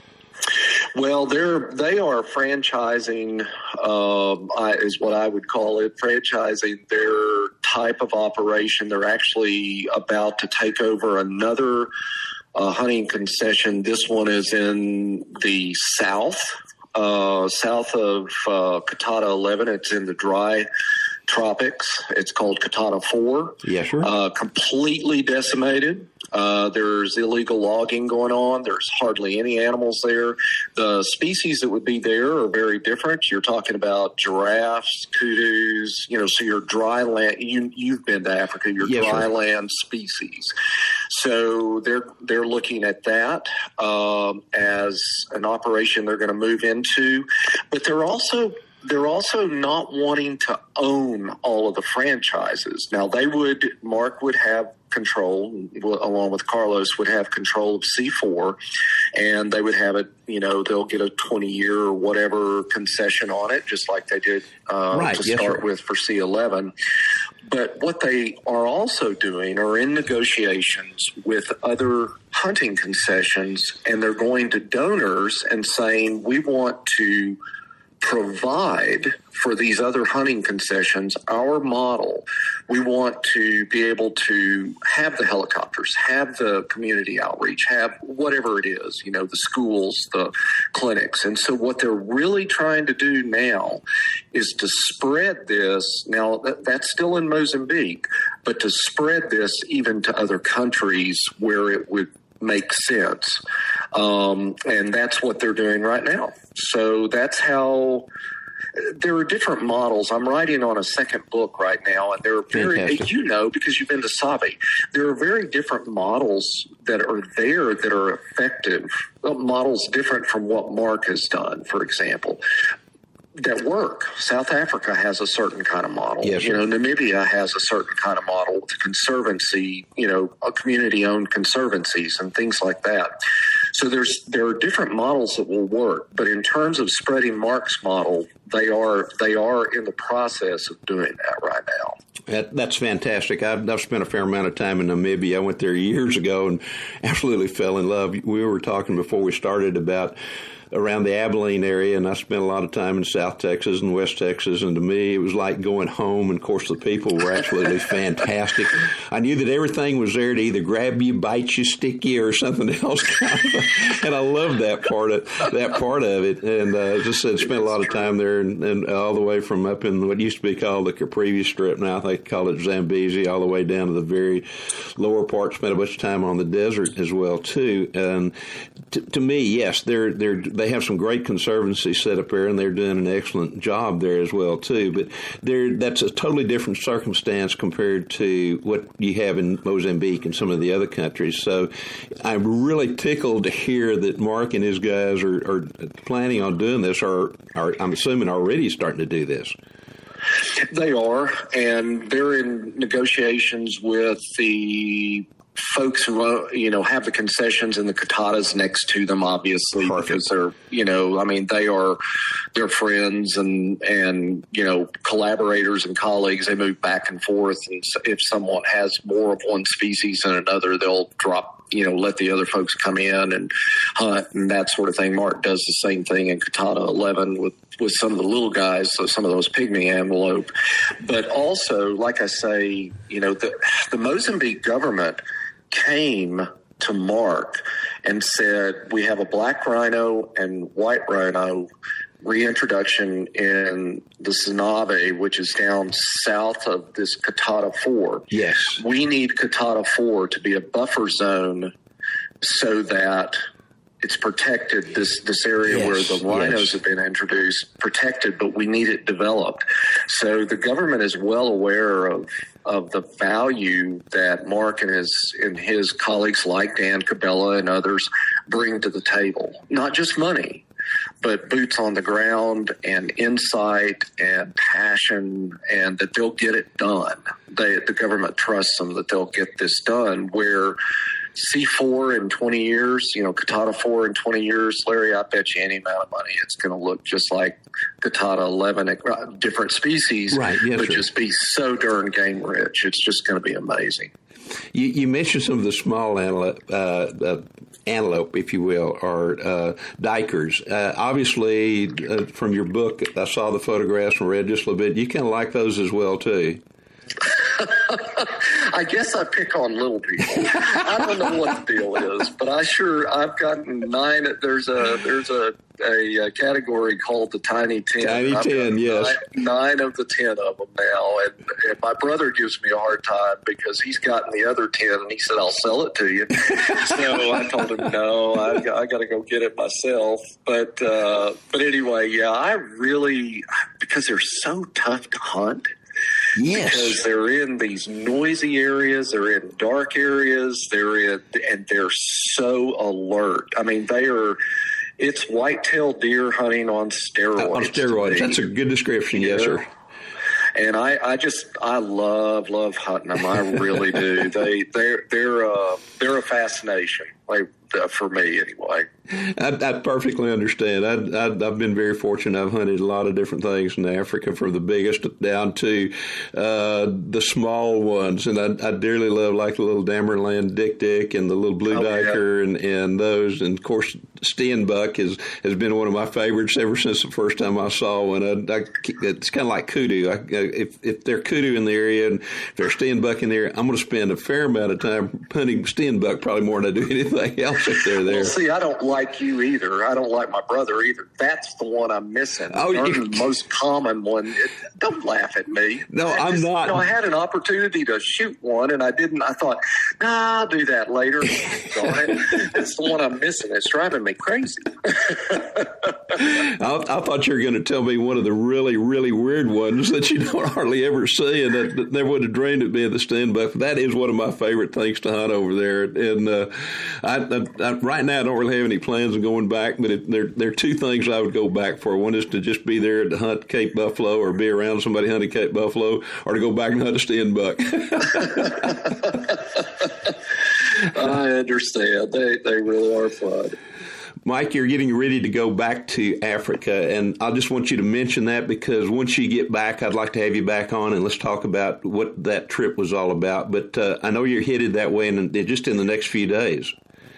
Well, they're they are franchising, um, I, is what I would call it, franchising their type of operation. They're actually about to take over another uh, hunting concession. This one is in the south, uh, south of uh, Katahdin eleven. It's in the dry tropics. It's called Katahdin four. Yes, sir. Uh, completely decimated. Uh, there's illegal logging going on. There's hardly any animals there. The species that would be there are very different. You're talking about giraffes, kudus, you know, so your dry land, you, you've been to Africa, your yes, dry sir. land species. So they're, they're looking at that, um, as an operation they're going to move into, but they're also They're also not wanting to own all of the franchises. Now, they would, Mark would have control, along with Carlos, would have control of C four, and they would have it, you know, they'll get a twenty-year or whatever concession on it, just like they did uh, right. to yes, start sir. with for C eleven. But what they are also doing are in negotiations with other hunting concessions, and they're going to donors and saying, we want to provide for these other hunting concessions our model. We want to be able to have the helicopters, have the community outreach, have whatever it is, you know, the schools, the clinics. And so what they're really trying to do now is to spread this. Now, that, that's still in Mozambique, but to spread this even to other countries where it would make sense. Um, and that's what they're doing right now. So that's how, there are different models. I'm writing on a second book right now, and there are very, Fantastic. you know, because you've been to Sabi, there are very different models that are there that are effective, models different from what Mark has done, for example, that work. South Africa has a certain kind of model. Yes, you know, Namibia has a certain kind of model with conservancy, you know, a community-owned conservancies and things like that. So there's there are different models that will work, but in terms of spreading Mark's model, they are they are in the process of doing that right now. That, that's fantastic. I've, I've spent a fair amount of time in Namibia. I went there years ago and absolutely fell in love. We were talking before we started about around the Abilene area, and I spent a lot of time in South Texas and West Texas, and to me it was like going home, and of course the people were absolutely fantastic. I knew that everything was there to either grab you, bite you, stick you, or something else, and I loved that part of that part of it. And uh, as I said, spent a lot of time there, and, and all the way from up in what used to be called the Caprivi Strip, now I think they call it Zambezi, all the way down to the very lower part. Spent a bunch of time on the desert as well too. And to, to me, yes, they're they're they have some great conservancies set up there, and they're doing an excellent job there as well too. But they're, that's a totally different circumstance compared to what you have in Mozambique and some of the other countries. So I'm really tickled to hear that Mark and his guys are, are planning on doing this, or are, I'm assuming already starting to do this. They are, and they're in negotiations with the folks who, you know, have the concessions and the katatas next to them, obviously, Perfect. Because they're, you know, I mean, they are, they're friends and, and, you know, collaborators and colleagues. They move back and forth. And if someone has more of one species than another, they'll drop, you know, let the other folks come in and hunt and that sort of thing. Mark does the same thing in Katata eleven with, with some of the little guys, so some of those pygmy antelope. But also, like I say, you know, the, the Mozambique government came to Mark and said, we have a black rhino and white rhino reintroduction in the Senave, which is down south of this Katata four. Yes. We need Katata four to be a buffer zone so that it's protected, this this area yes, where the rhinos yes. have been introduced, protected, but we need it developed. So the government is well aware of of the value that Mark and his and his colleagues like Dan Cabela and others bring to the table. Not just money, but boots on the ground and insight and passion, and that they'll get it done. They, the government trusts them that they'll get this done, where C four in twenty years, you know, Katata four in twenty years, Larry, I bet you any amount of money it's going to look just like Katata eleven, different species, right, yes, but sir. just be so darn game rich. It's just going to be amazing. You, you mentioned some of the small antelope, uh, uh, antelope, if you will, or uh, dikers. Uh, obviously, uh, from your book, I saw the photographs and read just a little bit. You kind of like those as well, too. I guess I pick on little people. I don't know what the deal is, but I sure I've gotten nine. There's a there's a, a, a category called the Tiny Ten. Tiny I've Ten, yes. Nine, nine of the ten of them now, and, and my brother gives me a hard time because he's gotten the other ten, and he said I'll sell it to you. So I told him no, I, I got to go get it myself. But uh, but anyway, yeah, I really because they're so tough to hunt. Yes. Because they're in these noisy areas, they're in dark areas, they're in, and they're so alert. I mean, they are, it's whitetail deer hunting on steroids. On steroids. That's a good description, yes, sir. And I, I just, I love, love hunting them. I really do. They, they're, they're, uh, they're a fascination. Like, uh, for me, anyway. I, I perfectly understand. I, I, I've been very fortunate. I've hunted a lot of different things in Africa, from the biggest down to uh, the small ones. And I, I dearly love, like, the little Damerland Dick Dick and the little Blue oh, Diker yeah. and, and those. And, of course, Steenbuck has, has been one of my favorites ever since the first time I saw one. I, I, it's kind of like kudu. I, if, if they're kudu in the area and if they're Steenbuck in the area, I'm going to spend a fair amount of time hunting Steenbuck, probably more than I do anything everything else that they're there. Well, see, I don't like you either. I don't like my brother either. That's the one I'm missing. Oh, you, the most common one. It, don't laugh at me. No, I I'm just, not. You know, I had an opportunity to shoot one, and I didn't. I thought, nah, I'll do that later. It's the one I'm missing. It's driving me crazy. I, I thought you were going to tell me one of the really, really weird ones that you don't hardly ever see, and that, that never would have dreamed it'd be the Stenbuck. That is one of my favorite things to hunt over there. And uh, I, I, I, right now, I don't really have any plans of going back, but it, there, there are two things I would go back for. One is to just be there to hunt Cape Buffalo or be around somebody hunting Cape Buffalo, or to go back and hunt a Stenbuck. I understand. They, they really are fun. Mike, you're getting ready to go back to Africa, and I just want you to mention that because once you get back, I'd like to have you back on and let's talk about what that trip was all about. But uh, I know you're headed that way in, just in the next few days.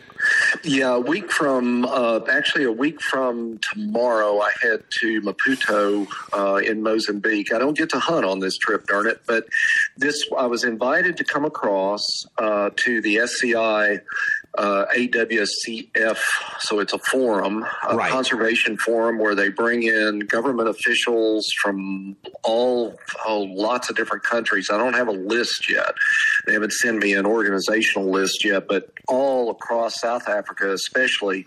Yeah, a week from, uh, actually a week from tomorrow, I head to Maputo uh, in Mozambique. I don't get to hunt on this trip, darn it, but this I was invited to come across uh, to the S C I Uh, A W C F, so it's a forum, a right. conservation forum where they bring in government officials from all, oh, lots of different countries. I don't have a list yet. They haven't sent me an organizational list yet, but all across South Africa especially.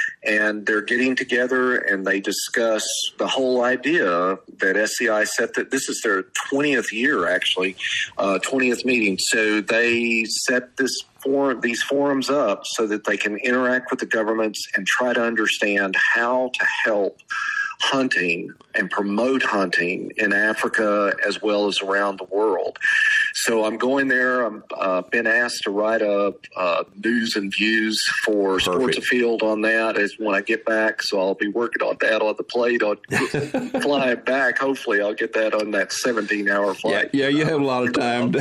And they're getting together and they discuss the whole idea that S C I set that this is their twentieth year, actually, uh, twentieth meeting. So they set this forum, these forums up so that they can interact with the governments and try to understand how to help hunting and promote hunting in Africa as well as around the world. So I'm going there. I'm uh, been asked to write a uh, news and views for Perfect. Sports Afield on that as when I get back. So I'll be working on that on the plate on flying back. Hopefully I'll get that on that seventeen hour flight. Yeah, yeah you have a lot of time.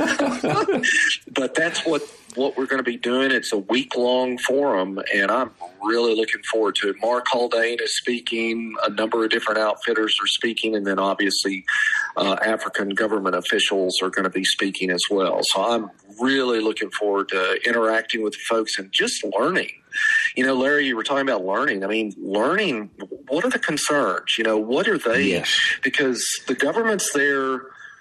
To- but that's what what we're going to be doing. It's a week-long forum, and I'm really looking forward to it. Mark Haldane is speaking. A number of different outfitters are speaking, and then obviously uh, African government officials are going to be speaking as well. So I'm really looking forward to interacting with the folks and just learning. You know, Larry, you were talking about learning. I mean, learning, what are the concerns? You know, what are they? Yes. Because the governments there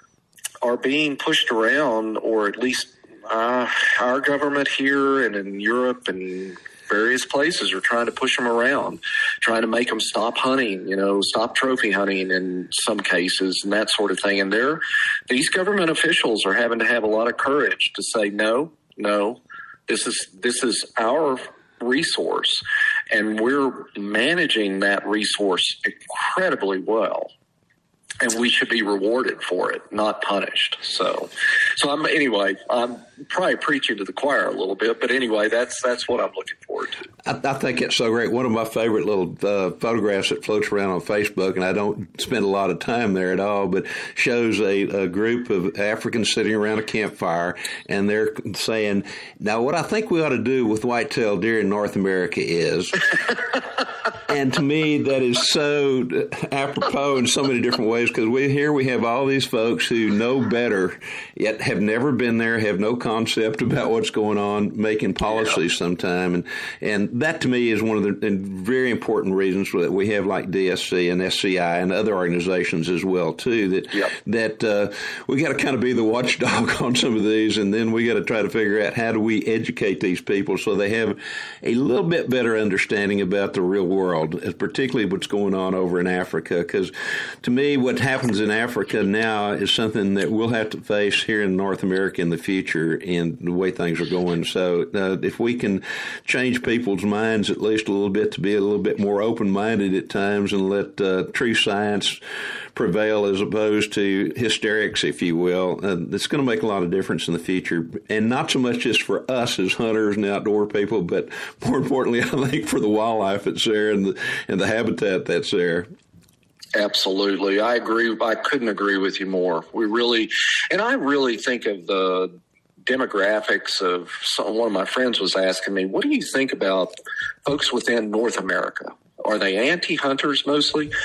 are being pushed around, or at least Uh, our government here and in Europe and various places are trying to push them around, trying to make them stop hunting, you know, stop trophy hunting in some cases and that sort of thing. And they're, these government officials are having to have a lot of courage to say, no, no, this is, this is our resource and we're managing that resource incredibly well. And we should be rewarded for it, not punished. So, so I'm anyway. I'm probably preaching to the choir a little bit, but anyway, that's that's what I'm looking forward to. I, I think it's so great. One of my favorite little uh, photographs that floats around on Facebook, and I don't spend a lot of time there at all, but shows a, a group of Africans sitting around a campfire, and they're saying, "Now, what I think we ought to do with white-tailed deer in North America is." And to me, that is so apropos in so many different ways, because we here we have all these folks who know better, yet have never been there, have no concept about what's going on, making policies yeah. sometime. And and that to me is one of the very important reasons that we have like D S C and S C I and other organizations as well, too, that yep. that uh, we got to kind of be the watchdog on some of these, and then we got to try to figure out how do we educate these people so they have a little bit better understanding about the real world, particularly what's going on over in Africa. Because to me, what happens in Africa now is something that we'll have to face here in North America in the future in the way things are going. So uh, if we can change people's minds at least a little bit to be a little bit more open-minded at times and let uh, true science prevail as opposed to hysterics, if you will, uh, it's going to make a lot of difference in the future. And not so much just for us as hunters and outdoor people, but more importantly, I think for the wildlife that's there and the, and the habitat that's there. Absolutely. I agree. I couldn't agree with you more. We really, and I really think of the demographics of some, one of my friends was asking me, what do you think about folks within North America? Are they anti-hunters mostly?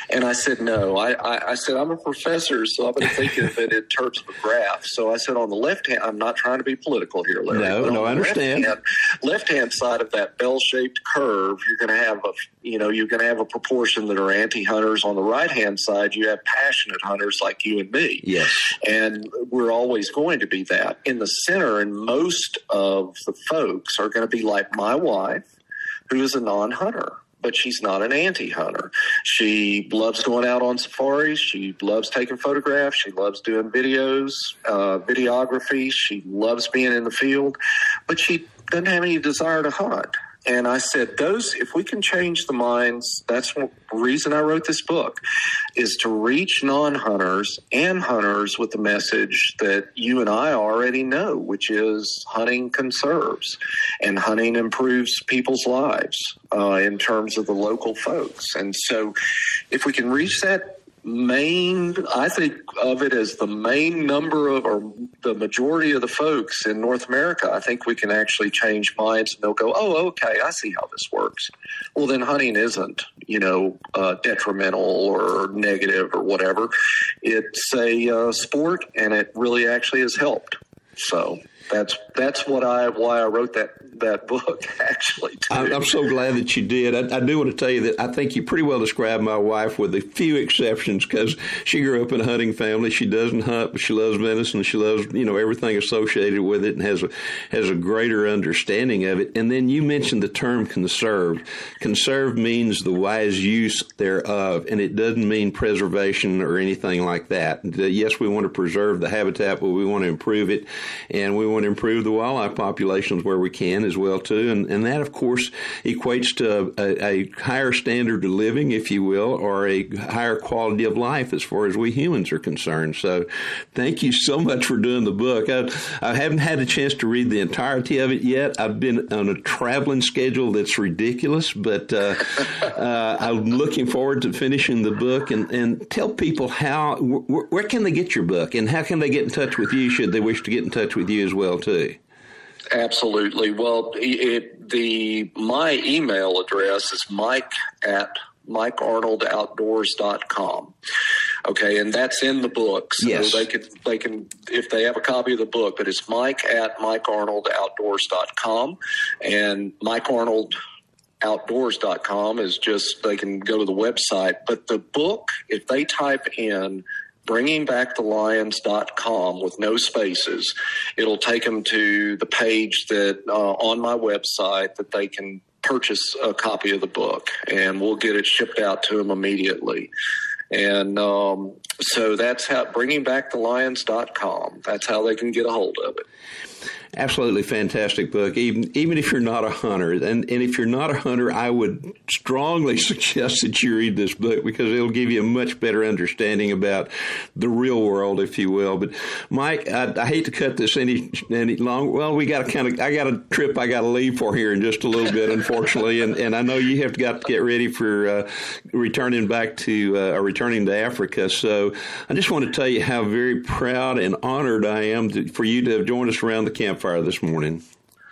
And I said, no. I, I, I said, I'm a professor, so I'm going to think of it in terms of a graph. So I said, on the left hand, I'm not trying to be political here, Larry. No, no, I understand. Left hand, left hand side of that bell-shaped curve, you're going to have a, you know, you're going to have a proportion that are anti-hunters. On the right-hand side, you have passionate hunters like you and me. Yes. And we're always going to be that. In the center, and most of the folks are going to be like my wife, who is a non-hunter. But she's not an anti-hunter. She loves going out on safaris. She loves taking photographs. She loves doing videos, uh, videography. She loves being in the field, but she doesn't have any desire to hunt. And I said, those, if we can change the minds, that's the reason I wrote this book, is to reach non-hunters and hunters with the message that you and I already know, which is hunting conserves and hunting improves people's lives uh, in terms of the local folks. And so if we can reach that main, I think of it as the main number of, or the majority of the folks in North America, I think we can actually change minds, and they'll go, oh, okay, I see how this works. Well, then hunting isn't, you know, uh, detrimental or negative or whatever. It's a uh, sport, and it really actually has helped. So that's that's what I why I wrote that that book, actually, too. I'm, I'm so glad that you did. I, I do want to tell you that I think you pretty well described my wife, with a few exceptions, because she grew up in a hunting family. She doesn't hunt, but she loves venison. She loves, you know, everything associated with it, and has a has a greater understanding of it. And then you mentioned the term conserved. Conserved means the wise use thereof, and it doesn't mean preservation or anything like that. Yes, we want to preserve the habitat, but we want to improve it, and we want to improve the wildlife populations where we can as well, too. And, and that, of course, equates to a, a higher standard of living, if you will, or a higher quality of life as far as we humans are concerned. So thank you so much for doing the book. I, I haven't had a chance to read the entirety of it yet. I've been on a traveling schedule that's ridiculous, but uh, uh, I'm looking forward to finishing the book. And, and tell people how, wh- where can they get your book, and how can they get in touch with you should they wish to get in touch with you as well, too? Absolutely. Well, it, the my email address is mike at mike arnold outdoors dot com. Okay, and that's in the book. So yes. they can they can if they have a copy of the book, but it's mike at mike arnold outdoors dot com, and Mike Arnold outdoors dot com is just, they can go to the website. But the book, if they type in bringing back the lions dot com with no spaces, it'll take them to the page that uh, on my website that they can purchase a copy of the book, and we'll get it shipped out to them immediately. And um, so that's how, bringing back the lions dot com, that's how they can get a hold of it. Absolutely fantastic book, even even if you're not a hunter. And, and if you're not a hunter, I would strongly suggest that you read this book, because it'll give you a much better understanding about the real world, if you will. But, Mike, I, I hate to cut this any any long. Well, we got to kind of, I got a trip I got to leave for here in just a little bit, unfortunately. And, and I know you have got to get ready for uh, returning back to, uh, or returning to Africa. So I just want to tell you how very proud and honored I am to, for you to have joined us around the campfire this morning.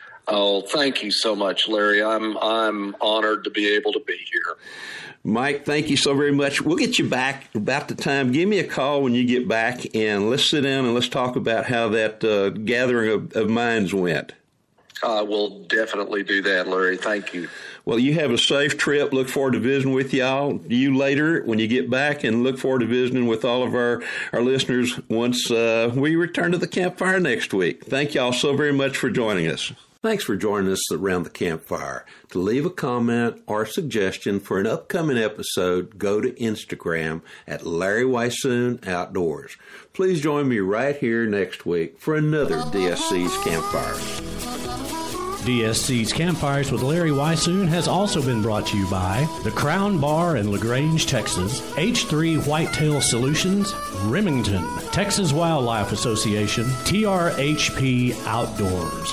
Oh, thank you so much, Larry. I'm I'm honored to be able to be here. Mike, thank you so very much. We'll get you back about the time. Give me a call when you get back, and let's sit down and let's talk about how that uh, gathering of, of minds went. I will definitely do that, Larry. Thank you. Well, you have a safe trip. Look forward to visiting with y'all, you later when you get back, and look forward to visiting with all of our, our listeners once uh, we return to the campfire next week. Thank y'all so very much for joining us. Thanks for joining us around the campfire. To leave a comment or suggestion for an upcoming episode, go to Instagram at Larry Weishuhn Outdoors. Please join me right here next week for another D S C's Campfires. D S C's Campfires with Larry Weishuhn has also been brought to you by the Crown Bar in LaGrange, Texas, H three Whitetail Solutions, Remington, Texas Wildlife Association, T R H P Outdoors.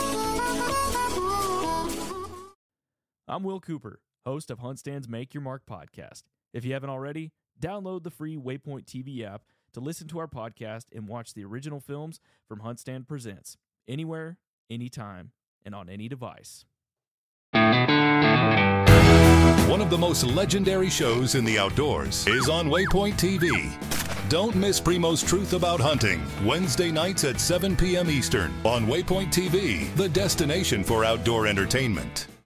I'm Will Cooper, host of HuntStand's Make Your Mark podcast. If you haven't already, download the free Waypoint T V app to listen to our podcast and watch the original films from HuntStand Presents, anywhere, anytime, and on any device. One of the most legendary shows in the outdoors is on Waypoint T V. Don't miss Primo's Truth About Hunting, Wednesday nights at seven p.m. Eastern on Waypoint T V, the destination for outdoor entertainment.